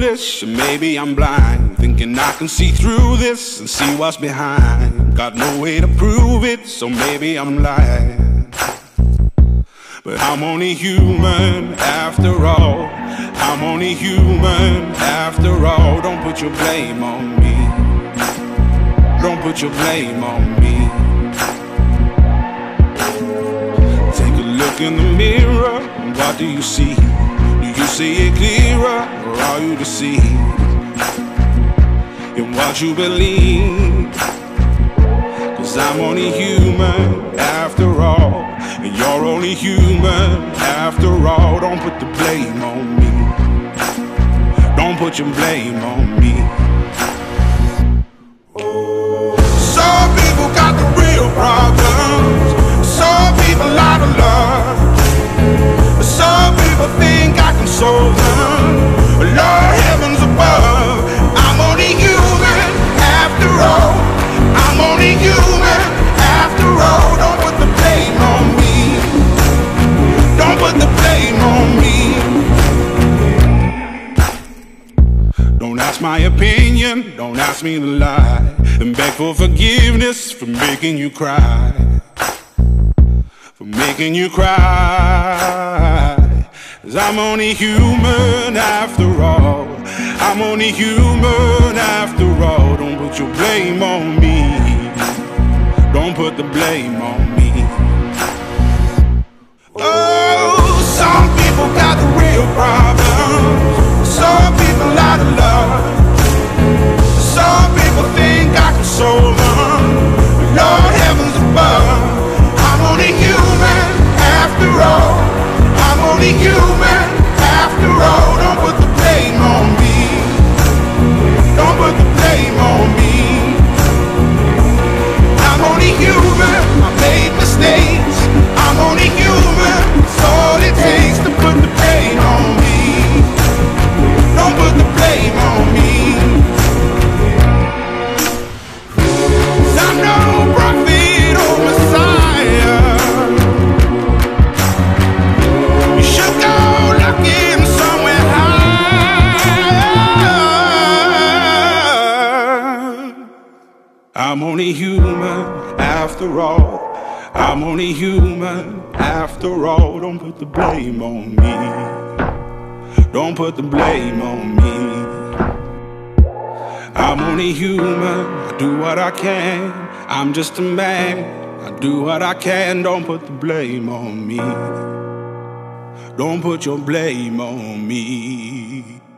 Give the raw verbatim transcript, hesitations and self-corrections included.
foolish, or maybe I'm blind, thinking I can see through this and see what's behind. Got no way to prove it, so maybe I'm lying. But I'm only human after all. I'm only human after all. Don't put your blame on me. Don't put your blame on me. Take a look in the mirror, what do you see? Do you see it clearer, or are you deceived in what you believe? Cause I'm only human after all, and you're only human after all. Don't put the blame on me. Don't put your blame on me. Some people got the real problems. Some people out of love. Some people think I can solve them. Lord heavens above, I'm only human after all. I'm only human after all. Don't put the blame on me. Don't put the blame on me. Don't ask my opinion, don't ask me to lie, and beg for forgiveness for making you cry. For making you cry. Cause I'm only human after all. I'm only human after all. Don't put your blame on me. Don't put the blame on me. Oh, some people got the real problems. Some people out of love. Some people think I can solve them. Lord heavens above, I'm only human after all. I'm only human after all. Don't put the blame on me. Don't put the blame on me. I'm only human, I made mistakes. I'm only human, it's all it takes to put the blame on me. Don't put the blame on me. Cause I'm no prophet or Messiah. You should go looking somewhere higher. I'm only human after all. I'm only human after all. Don't put the blame on me. Don't put the blame on me. I'm only human, I do what I can. I'm just a man, I do what I can. Don't put the blame on me. Don't put your blame on me.